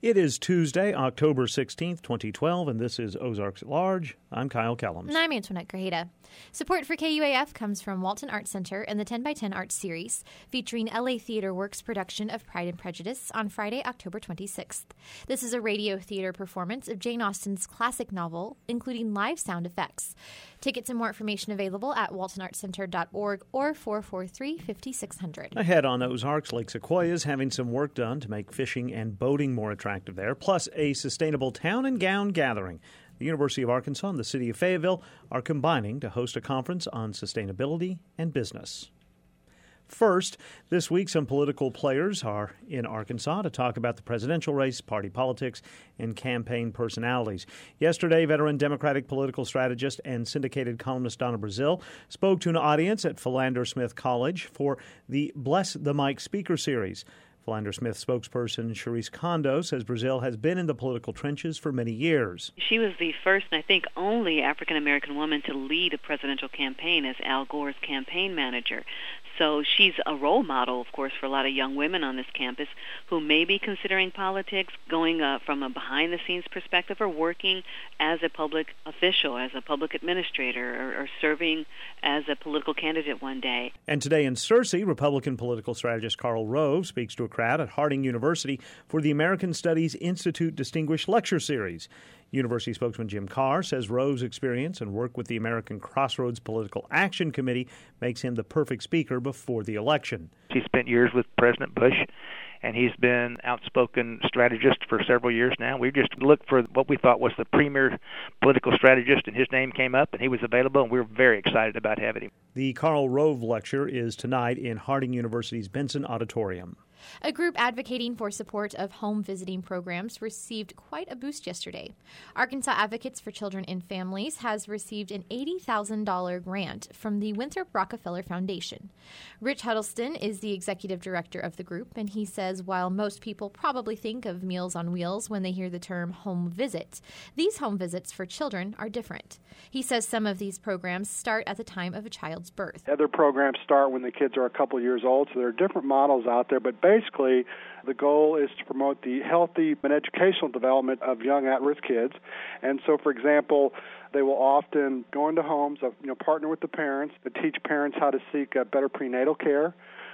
It is Tuesday, October 16th, 2012, and this is Ozarks at Large. I'm Kyle Kellums. And I'm Antoinette Grajeda. Support for KUAF comes from Walton Arts Center and the 10x10 Arts Series, featuring LA Theater Works' production of Pride and Prejudice on Friday, October 26th. This is a radio theater performance of Jane Austen's classic novel, including live sound effects. Tickets and more information available at waltonartscenter.org or 443-5600. Ahead on Ozarks, Lake Sequoia is having some work done to make fishing and boating more attractive there, plus a sustainable town and gown gathering. The University of Arkansas and the City of Fayetteville are combining to host a conference on sustainability and business. First, this week some political players are in Arkansas to talk about the presidential race, party politics, and campaign personalities. Yesterday, veteran Democratic political strategist and syndicated columnist Donna Brazile spoke to an audience at Philander Smith College for the Bless the Mic speaker series. Philander Smith spokesperson Sharice Kondo says Brazile has been in the political trenches for many years. She was the first and I think only African-American woman to lead a presidential campaign as Al Gore's campaign manager. So she's a role model, of course, for a lot of young women on this campus who may be considering politics, going from a behind-the-scenes perspective, or working as a public official, as a public administrator, or serving as a political candidate one day. And today in Searcy, Republican political strategist Karl Rove speaks to a crowd at Harding University for the American Studies Institute Distinguished Lecture Series. University spokesman Jim Carr says Rove's experience and work with the American Crossroads Political Action Committee makes him the perfect speaker before the election. He spent years with President Bush, and he's been outspoken strategist for several years now. We just looked for what we thought was the premier political strategist, and his name came up, and he was available, and we were very excited about having him. The Karl Rove lecture is tonight in Harding University's Benson Auditorium. A group advocating for support of home visiting programs received quite a boost yesterday. Arkansas Advocates for Children and Families has received an $80,000 grant from the Winthrop Rockefeller Foundation. Rich Huddleston is the executive director of the group, and he says while most people probably think of Meals on Wheels when they hear the term home visit, these home visits for children are different. He says some of these programs start at the time of a child's birth. Other programs start when the kids are a couple years old, so there are different models out there, but basically the goal is to promote the healthy and educational development of young at-risk kids. And so, for example, they will often go into homes, partner with the parents to teach parents how to seek better prenatal care.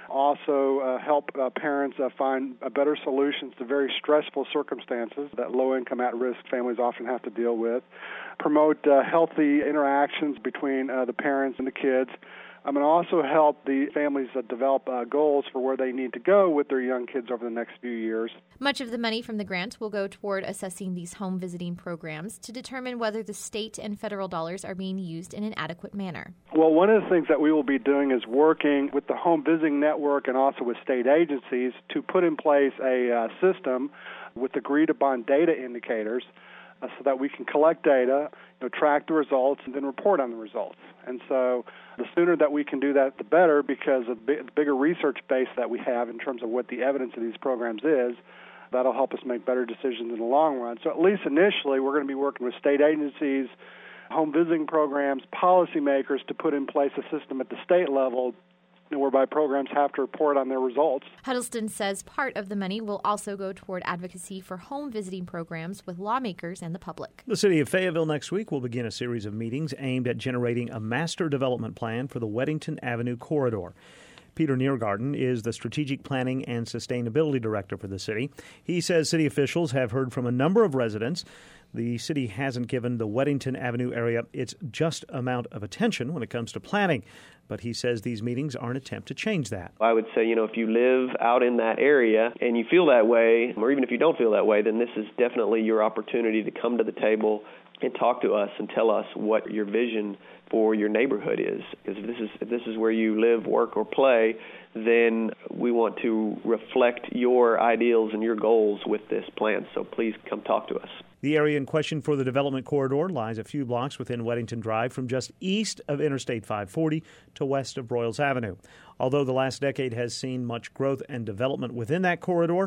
Also help parents find better solutions to very stressful circumstances that low-income at-risk families often have to deal with. Promote healthy interactions between the parents and the kids. And also help the families develop goals for where they need to go with their young kids over the next few years. Much of the money from the grant will go toward assessing these home visiting programs to determine whether the state and federal dollars are being used in an adequate manner. Well, one of the things that we will be doing is working with the Home Visiting Network and also with state agencies to put in place a system with agreed-upon data indicators so that we can collect data, track the results, and then report on the results. And so the sooner that we can do that, the better, because of the bigger research base that we have in terms of what the evidence of these programs is, that'll help us make better decisions in the long run. So at least initially, we're going to be working with state agencies, home visiting programs, policymakers to put in place a system at the state level whereby programs have to report on their results. Huddleston says part of the money will also go toward advocacy for home visiting programs with lawmakers and the public. The City of Fayetteville next week will begin a series of meetings aimed at generating a master development plan for the Weddington Avenue corridor. Peter Niergarten is the Strategic Planning and Sustainability Director for the city. He says city officials have heard from a number of residents. The city hasn't given the Weddington Avenue area its just amount of attention when it comes to planning. But he says these meetings are an attempt to change that. I would say, if you live out in that area and you feel that way, or even if you don't feel that way, then this is definitely your opportunity to come to the table and talk to us and tell us what your vision for your neighborhood is. Because if this is where you live, work, or play, then we want to reflect your ideals and your goals with this plan. So please come talk to us. The area in question for the development corridor lies a few blocks within Weddington Drive from just east of Interstate 540 to west of Broyles Avenue. Although the last decade has seen much growth and development within that corridor,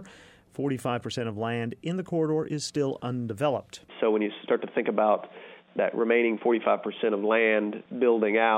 45% of land in the corridor is still undeveloped. So when you start to think about that remaining 45% of land building out,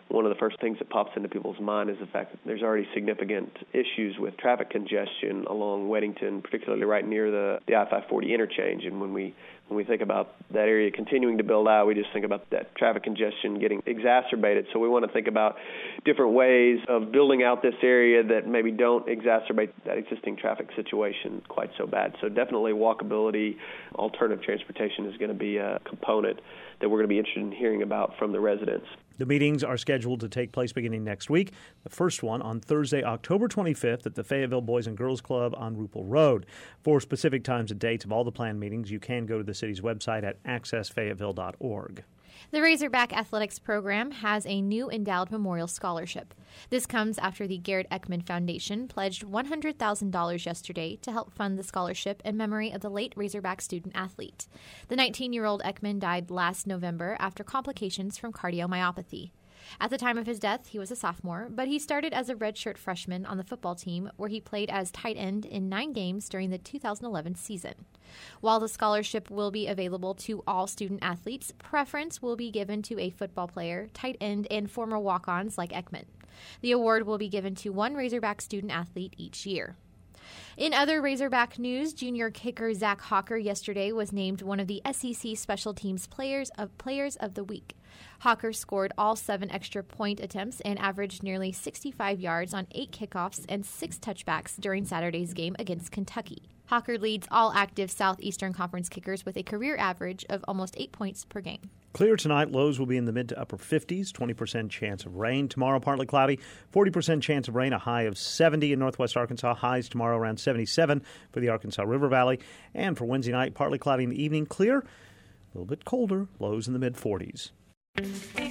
one of the first things that pops into people's mind is the fact that there's already significant issues with traffic congestion along Weddington, particularly right near the I-540 interchange. And when we think about that area continuing to build out, we just think about that traffic congestion getting exacerbated. So we want to think about different ways of building out this area that maybe don't exacerbate that existing traffic situation quite so bad. So definitely walkability, alternative transportation is going to be a component that we're going to be interested in hearing about from the residents. The meetings are scheduled to take place beginning next week. The first one on Thursday, October 25th at the Fayetteville Boys and Girls Club on Rupel Road. For specific times and dates of all the planned meetings, you can go to the city's website at accessfayetteville.org. The Razorback Athletics program has a new endowed memorial scholarship. This comes after the Garrett Eckman Foundation pledged $100,000 yesterday to help fund the scholarship in memory of the late Razorback student-athlete. The 19-year-old Eckman died last November after complications from cardiomyopathy. At the time of his death, he was a sophomore, but he started as a redshirt freshman on the football team, where he played as tight end in 9 games during the 2011 season. While the scholarship will be available to all student athletes, preference will be given to a football player, tight end, and former walk-ons like Eckman. The award will be given to one Razorback student athlete each year. In other Razorback news, junior kicker Zach Hawker yesterday was named one of the SEC Special Teams Players of the Week. Hawker scored all 7 extra point attempts and averaged nearly 65 yards on 8 kickoffs and 6 touchbacks during Saturday's game against Kentucky. Hawker leads all active Southeastern Conference kickers with a career average of almost 8 points per game. Clear tonight. Lows will be in the mid to upper 50s, 20% chance of rain. Tomorrow, partly cloudy, 40% chance of rain, a high of 70 in northwest Arkansas. Highs tomorrow around 77 for the Arkansas River Valley. And for Wednesday night, partly cloudy in the evening, clear, a little bit colder, lows in the mid 40s.